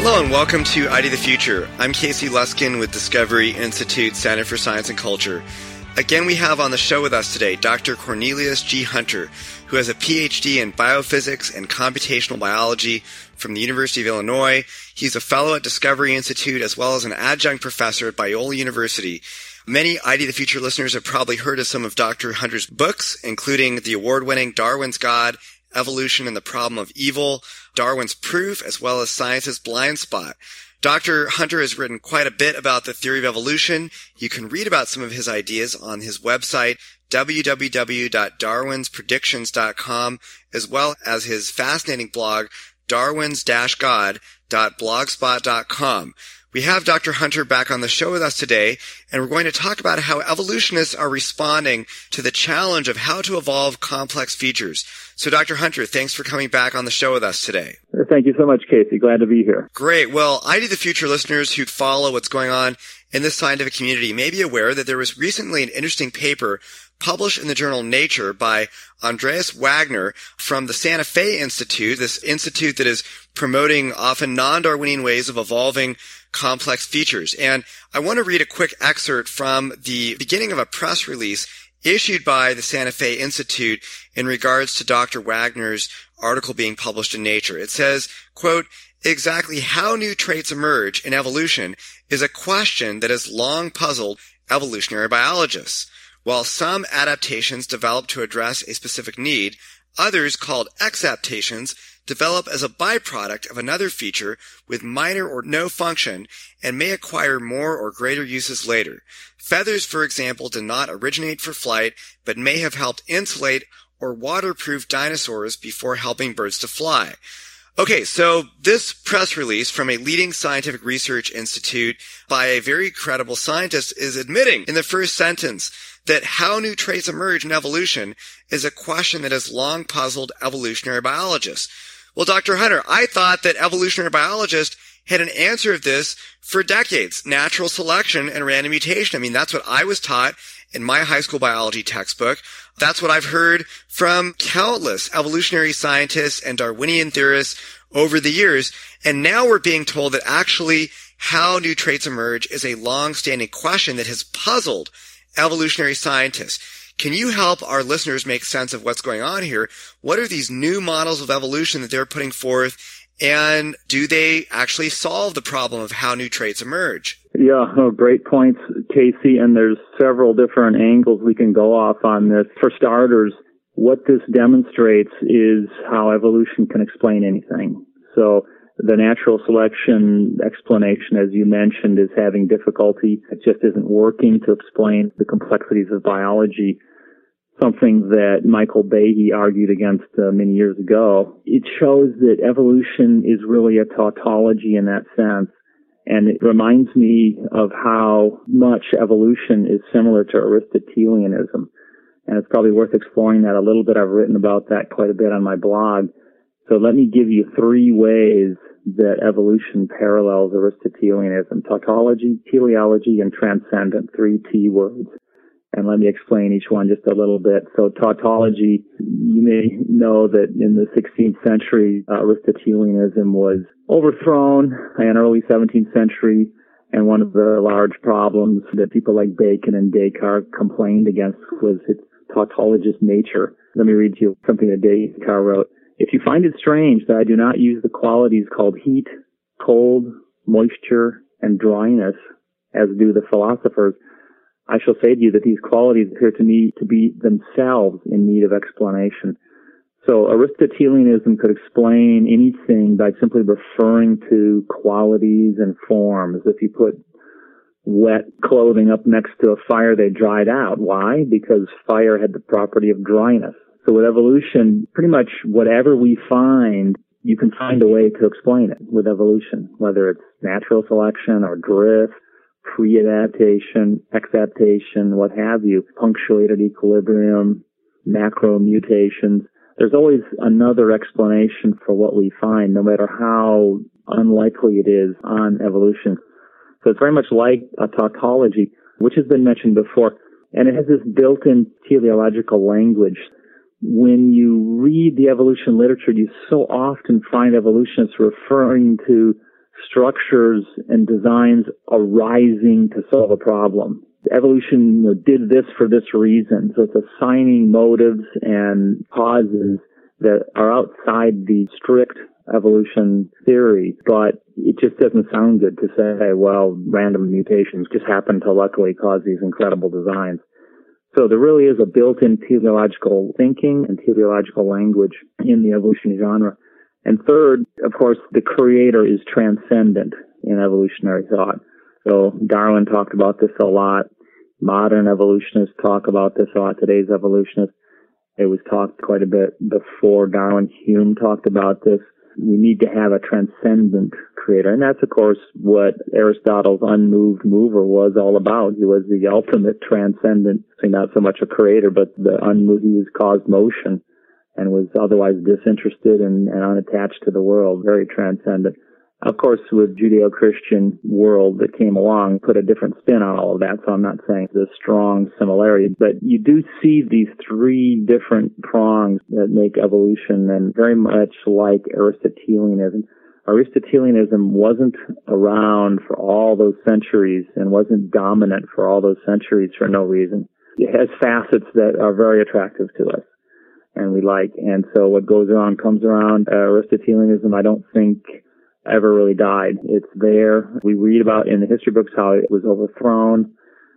Hello and welcome to ID the Future. I'm Casey Luskin with Discovery Institute Center for Science and Culture. Again, we have on the show with us today Dr. Cornelius G. Hunter, who has a PhD in biophysics and computational biology from the University of Illinois. He's a fellow at Discovery Institute as well as an adjunct professor at Biola University. Many ID the Future listeners have probably heard of some of Dr. Hunter's books, including the award-winning Darwin's God, Evolution and the Problem of Evil, Darwin's Proof, as well as Science's Blind Spot. Dr. Hunter has written quite a bit about the theory of evolution. You can read about some of his ideas on his website, www.darwinspredictions.com, as well as his fascinating blog, darwins-god.blogspot.com. We have Dr. Hunter back on the show with us today, and we're going to talk about how evolutionists are responding to the challenge of how to evolve complex features. So, Dr. Hunter, thanks for coming back on the show with us today. Thank you so much, Casey. Glad to be here. Great. Well, ID the Future listeners who follow what's going on in the scientific community may be aware that there was recently an interesting paper published in the journal Nature by Andreas Wagner from the Santa Fe Institute, this institute that is promoting often non-Darwinian ways of evolving complex features. And I want to read a quick excerpt from the beginning of a press release issued by the Santa Fe Institute in regards to Dr. Wagner's article being published in Nature. It says, quote, "Exactly how new traits emerge in evolution is a question that has long puzzled evolutionary biologists. While some adaptations develop to address a specific need, others, called exaptations, develop as a byproduct of another feature with minor or no function and may acquire more or greater uses later. Feathers, for example, did not originate for flight, but may have helped insulate or waterproof dinosaurs before helping birds to fly." Okay, so this press release from a leading scientific research institute by a very credible scientist is admitting in the first sentence that how new traits emerge in evolution is a question that has long puzzled evolutionary biologists. Well, Dr. Hunter, I thought that evolutionary biologists had an answer of this for decades, natural selection and random mutation. I mean, that's what I was taught in my high school biology textbook. That's what I've heard from countless evolutionary scientists and Darwinian theorists over the years. And now we're being told that actually how new traits emerge is a long-standing question that has puzzled evolutionary scientists. Can you help our listeners make sense of what's going on here? What are these new models of evolution that they're putting forth, and do they actually solve the problem of how new traits emerge? Yeah, great points, Casey, and there's several different angles we can go off on this. For starters, what this demonstrates is how evolution can explain anything. So the natural selection explanation, as you mentioned, is having difficulty. It just isn't working to explain the complexities of biology, something that Michael Behe argued against many years ago. It shows that evolution is really a tautology in that sense. And it reminds me of how much evolution is similar to Aristotelianism. And it's probably worth exploring that a little bit. I've written about that quite a bit on my blog. So let me give you three ways that evolution parallels Aristotelianism: tautology, teleology, and transcendent, three T words. And let me explain each one just a little bit. So tautology, you may know that in the 16th century, Aristotelianism was overthrown in early 17th century. And one of the large problems that people like Bacon and Descartes complained against was its tautologist nature. Let me read to you something that Descartes wrote. "If you find it strange that I do not use the qualities called heat, cold, moisture, and dryness, as do the philosophers, I shall say to you that these qualities appear to me to be themselves in need of explanation." So Aristotelianism could explain anything by simply referring to qualities and forms. If you put wet clothing up next to a fire, they dried out. Why? Because fire had the property of dryness. So with evolution, pretty much whatever we find, you can find a way to explain it with evolution, whether it's natural selection or drift, pre-adaptation, exaptation, what have you, punctuated equilibrium, macro mutations. There's always another explanation for what we find, no matter how unlikely it is on evolution. So it's very much like a tautology, which has been mentioned before, and it has this built-in teleological language. When you read the evolution literature, you so often find evolutionists referring to structures and designs arising to solve a problem. Evolution did this for this reason. So it's assigning motives and causes that are outside the strict evolution theory, but it just doesn't sound good to say, well, random mutations just happen to luckily cause these incredible designs. So there really is a built-in teleological thinking and teleological language in the evolutionary genre. And third, of course, the creator is transcendent in evolutionary thought. So Darwin talked about this a lot. Modern evolutionists talk about this a lot. Today's evolutionists, it was talked quite a bit before Darwin. Hume talked about this. We need to have a transcendent creator. And that's, of course, what Aristotle's unmoved mover was all about. He was the ultimate transcendent, not so much a creator, but the unmoved. He was caused motion and was otherwise disinterested and unattached to the world, very transcendent. Of course, with Judeo-Christian world that came along, put a different spin on all of that, so I'm not saying there's a strong similarity, but you do see these three different prongs that make evolution, and very much like Aristotelianism. Aristotelianism wasn't around for all those centuries and wasn't dominant for all those centuries for no reason. It has facets that are very attractive to us and we like, and so what goes around comes around. Aristotelianism, I don't think ever really died. It's there. We read about in the history books how it was overthrown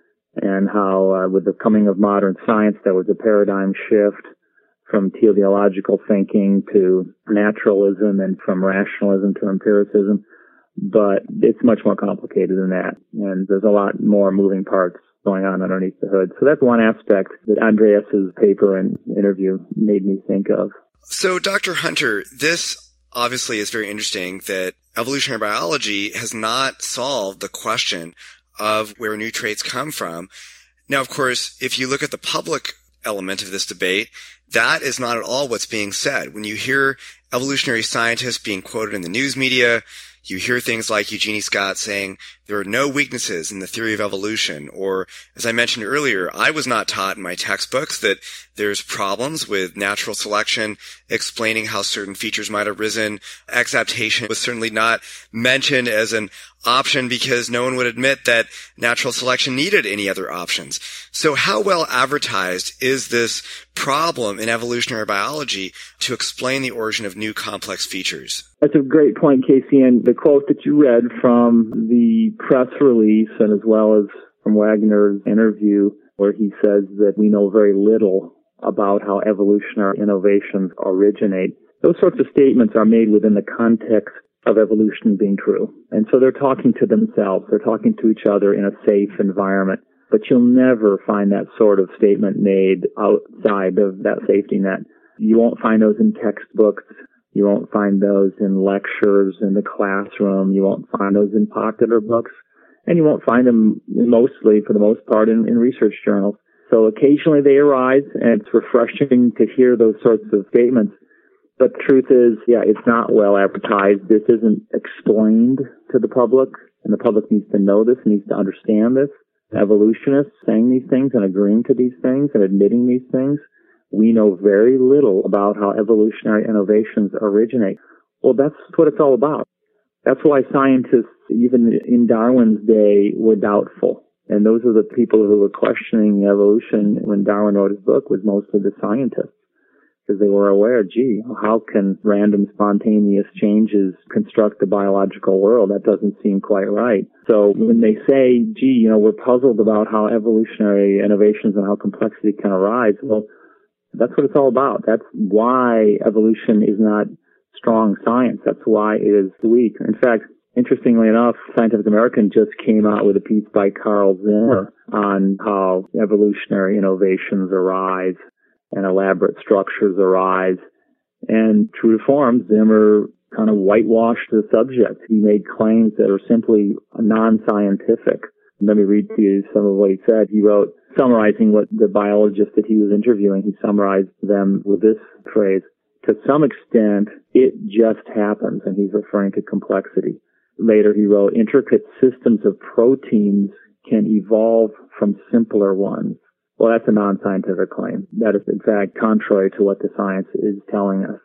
and how with the coming of modern science there was a paradigm shift from teleological thinking to naturalism and from rationalism to empiricism. But it's much more complicated than that. And there's a lot more moving parts going on underneath the hood. So that's one aspect that Andreas's paper and interview made me think of. So, Dr. Hunter, this obviously is very interesting that evolutionary biology has not solved the question of where new traits come from. Now, of course, if you look at the public element of this debate, that is not at all what's being said. When you hear evolutionary scientists being quoted in the news media, you hear things like Eugenie Scott saying there are no weaknesses in the theory of evolution, or, as I mentioned earlier, I was not taught in my textbooks that there's problems with natural selection, explaining how certain features might have arisen. Exaptation was certainly not mentioned as an option because no one would admit that natural selection needed any other options. So how well advertised is this problem in evolutionary biology to explain the origin of new complex features? That's a great point, Casey. And the quote that you read from the press release and as well as from Wagner's interview where he says that we know very little about how evolutionary innovations originate, those sorts of statements are made within the context of evolution being true. And so they're talking to themselves. They're talking to each other in a safe environment. But you'll never find that sort of statement made outside of that safety net. You won't find those in textbooks. You won't find those in lectures in the classroom. You won't find those in popular books. And you won't find them mostly, for the most part, in research journals. So occasionally they arise, and it's refreshing to hear those sorts of statements. But the truth is, it's not well advertised. This isn't explained to the public, and the public needs to know this, needs to understand this. Evolutionists saying these things and agreeing to these things and admitting these things, we know very little about how evolutionary innovations originate. Well, that's what it's all about. That's why scientists, even in Darwin's day, were doubtful. And those are the people who were questioning evolution when Darwin wrote his book, was mostly the scientists. Because they were aware, how can random spontaneous changes construct the biological world? That doesn't seem quite right. So when they say, we're puzzled about how evolutionary innovations and how complexity can arise, well, that's what it's all about. That's why evolution is not strong science. That's why it is weak. In fact, interestingly enough, Scientific American just came out with a piece by Carl Zimmer on how evolutionary innovations arise and elaborate structures arise. And true to form, Zimmer kind of whitewashed the subject. He made claims that are simply non-scientific. Let me read to you some of what he said. He wrote, summarizing what the biologists that he was interviewing, he summarized them with this phrase: to some extent, it just happens, and he's referring to complexity. Later he wrote, intricate systems of proteins can evolve from simpler ones. Well, that's a non-scientific claim. That is, in fact, contrary to what the science is telling us.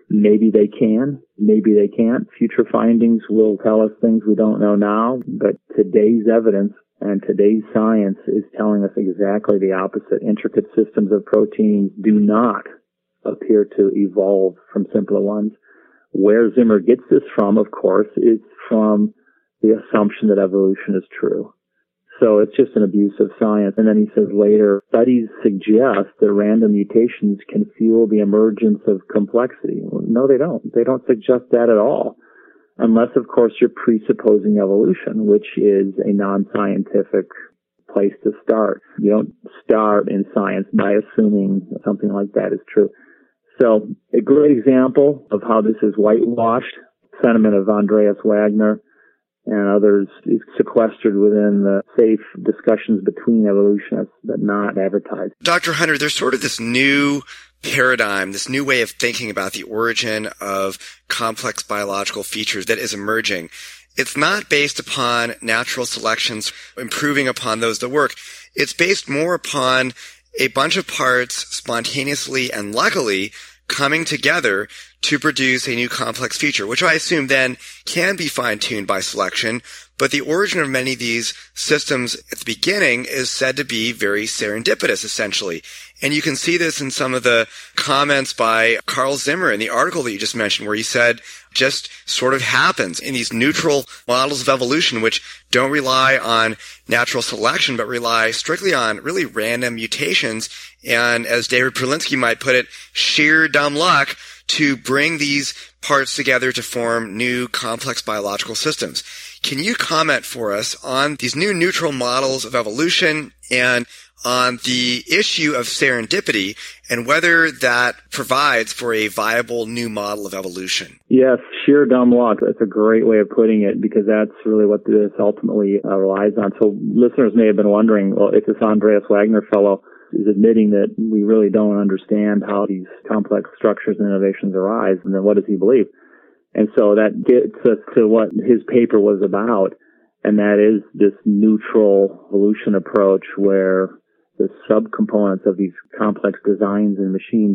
Maybe they can, maybe they can't. Future findings will tell us things we don't know now, but today's evidence and today's science is telling us exactly the opposite. Intricate systems of proteins do not appear to evolve from simpler ones. Where Zimmer gets this from, of course, is from the assumption that evolution is true. So it's just an abuse of science. And then he says later, studies suggest that random mutations can fuel the emergence of complexity. Well, no, they don't. They don't suggest that at all. Unless, of course, you're presupposing evolution, which is a non-scientific place to start. You don't start in science by assuming something like that is true. So a great example of how this is whitewashed, sentiment of Andreas Wagner and others is sequestered within the safe discussions between evolutionists, but not advertised. Dr. Hunter, there's sort of this new paradigm, this new way of thinking about the origin of complex biological features that is emerging. It's not based upon natural selections, improving upon those that work. It's based more upon a bunch of parts spontaneously and luckily coming together to produce a new complex feature, which I assume then can be fine-tuned by selection. But the origin of many of these systems at the beginning is said to be very serendipitous, essentially. And you can see this in some of the comments by Carl Zimmer in the article that you just mentioned, where he said just sort of happens in these neutral models of evolution, which don't rely on natural selection, but rely strictly on really random mutations. And as David Perlinsky might put it, sheer dumb luck to bring these parts together to form new complex biological systems. Can you comment for us on these new neutral models of evolution and on the issue of serendipity and whether that provides for a viable new model of evolution? Yes, sheer dumb luck. That's a great way of putting it, because that's really what this ultimately relies on. So listeners may have been wondering, well, if this Andreas Wagner fellow is admitting that we really don't understand how these complex structures and innovations arise, and then what does he believe? And so that gets us to what his paper was about, and that is this neutral evolution approach where the subcomponents of these complex designs and machines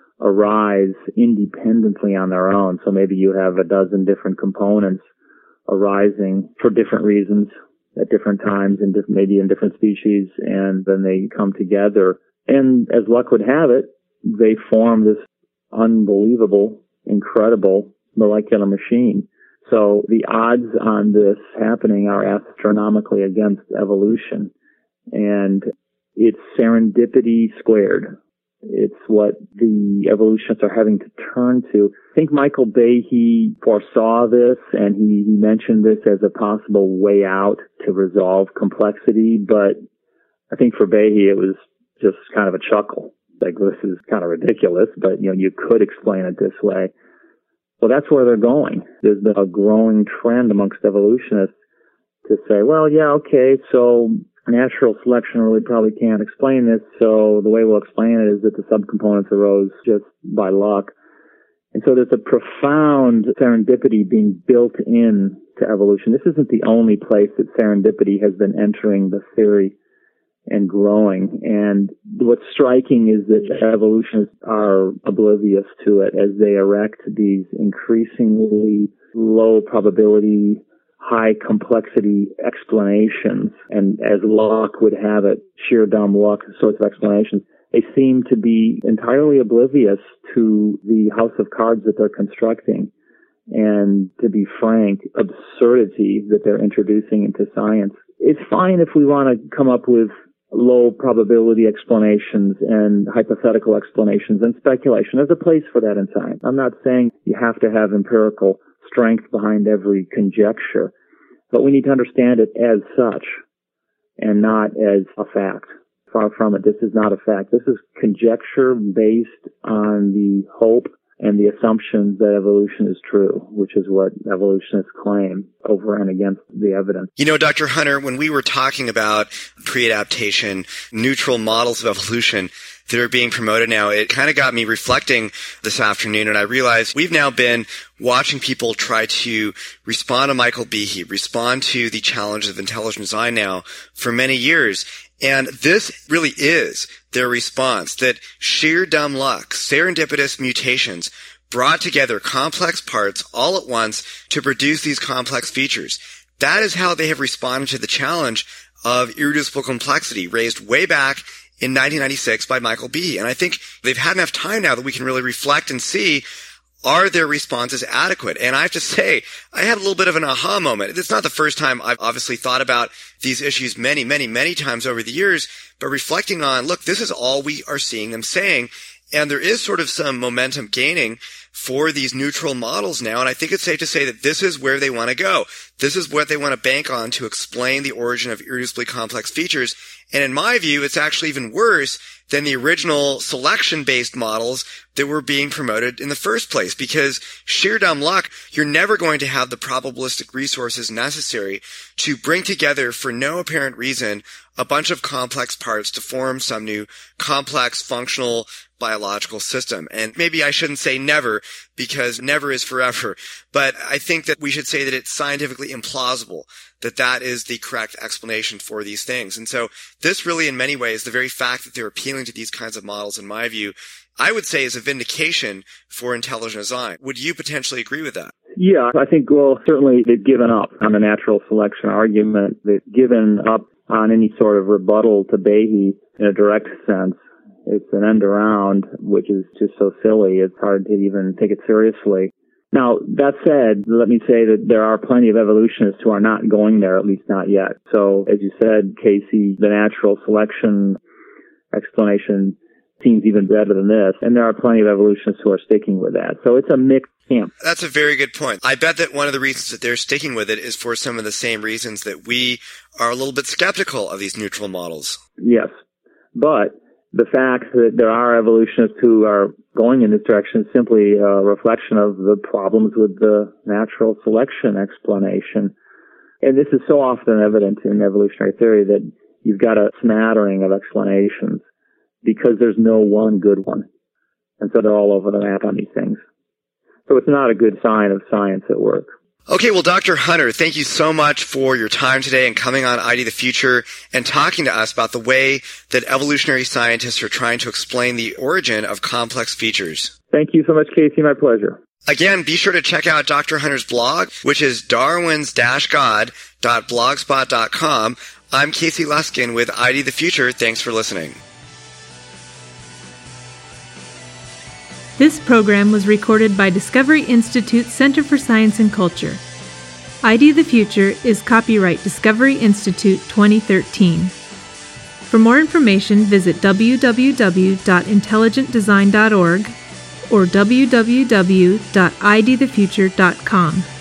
arise independently on their own. So maybe you have a dozen different components arising for different reasons at different times and maybe in different species, and then they come together. And as luck would have it, they form this unbelievable, incredible molecular machine. So the odds on this happening are astronomically against evolution. And it's serendipity squared. It's what the evolutionists are having to turn to. I think Michael Behe foresaw this, and he mentioned this as a possible way out to resolve complexity. But I think for Behe, it was just kind of a chuckle. Like, this is kind of ridiculous, but, you could explain it this way. Well, that's where they're going. There's been a growing trend amongst evolutionists to say, well, yeah, okay, so natural selection really probably can't explain this, so the way we'll explain it is that the subcomponents arose just by luck. And so there's a profound serendipity being built in to evolution. This isn't the only place that serendipity has been entering the theory and growing. And what's striking is that evolutionists are oblivious to it as they erect these increasingly low probability, high complexity explanations. And as luck would have it, sheer dumb luck sorts of explanations, they seem to be entirely oblivious to the house of cards that they're constructing. And to be frank, absurdity that they're introducing into science. It's fine if we want to come up with low probability explanations and hypothetical explanations and speculation. There's a place for that in science. I'm not saying you have to have empirical strength behind every conjecture, but we need to understand it as such and not as a fact. Far from it. This is not a fact. This is conjecture based on the hope and the assumption that evolution is true, which is what evolutionists claim over and against the evidence. Dr. Hunter, when we were talking about pre-adaptation, neutral models of evolution that are being promoted now, it kind of got me reflecting this afternoon, and I realized we've now been watching people try to respond to Michael Behe, respond to the challenges of intelligent design now for many years. And this really is their response, that sheer dumb luck, serendipitous mutations brought together complex parts all at once to produce these complex features. That is how they have responded to the challenge of irreducible complexity raised way back in 1996 by Michael Behe. And I think they've had enough time now that we can really reflect and see, are their responses adequate? And I have to say, I had a little bit of an aha moment. It's not the first time I've obviously thought about these issues many, many, many times over the years, but reflecting on, look, this is all we are seeing them saying. And there is sort of some momentum gaining for these neutral models now. And I think it's safe to say that this is where they want to go. This is what they want to bank on to explain the origin of irreducibly complex features. And in my view, it's actually even worse than the original selection-based models that were being promoted in the first place, because sheer dumb luck, you're never going to have the probabilistic resources necessary to bring together, for no apparent reason, a bunch of complex parts to form some new complex functional biological system. And maybe I shouldn't say never, because never is forever, but I think that we should say that it's scientifically implausible that that is the correct explanation for these things. And so this really, in many ways, the very fact that they're appealing to these kinds of models, in my view, I would say is a vindication for intelligent design. Would you potentially agree with that? Yeah, I think, well, certainly they've given up on the natural selection argument. They've given up on any sort of rebuttal to Behe in a direct sense. It's an end around, which is just so silly. It's hard to even take it seriously. Now, that said, let me say that there are plenty of evolutionists who are not going there, at least not yet. So, as you said, Casey, the natural selection explanation seems even better than this. And there are plenty of evolutionists who are sticking with that. So it's a mixed camp. That's a very good point. I bet that one of the reasons that they're sticking with it is for some of the same reasons that we are a little bit skeptical of these neutral models. Yes. But the fact that there are evolutionists who are going in this direction is simply a reflection of the problems with the natural selection explanation. And this is so often evident in evolutionary theory that you've got a smattering of explanations because there's no one good one. And so they're all over the map on these things. So it's not a good sign of science at work. Okay, well, Dr. Hunter, thank you so much for your time today and coming on ID the Future and talking to us about the way that evolutionary scientists are trying to explain the origin of complex features. Thank you so much, Casey. My pleasure. Again, be sure to check out Dr. Hunter's blog, which is darwins-god.blogspot.com. I'm Casey Luskin with ID the Future. Thanks for listening. This program was recorded by Discovery Institute Center for Science and Culture. ID the Future is copyright Discovery Institute 2013. For more information, visit www.intelligentdesign.org or www.idthefuture.com.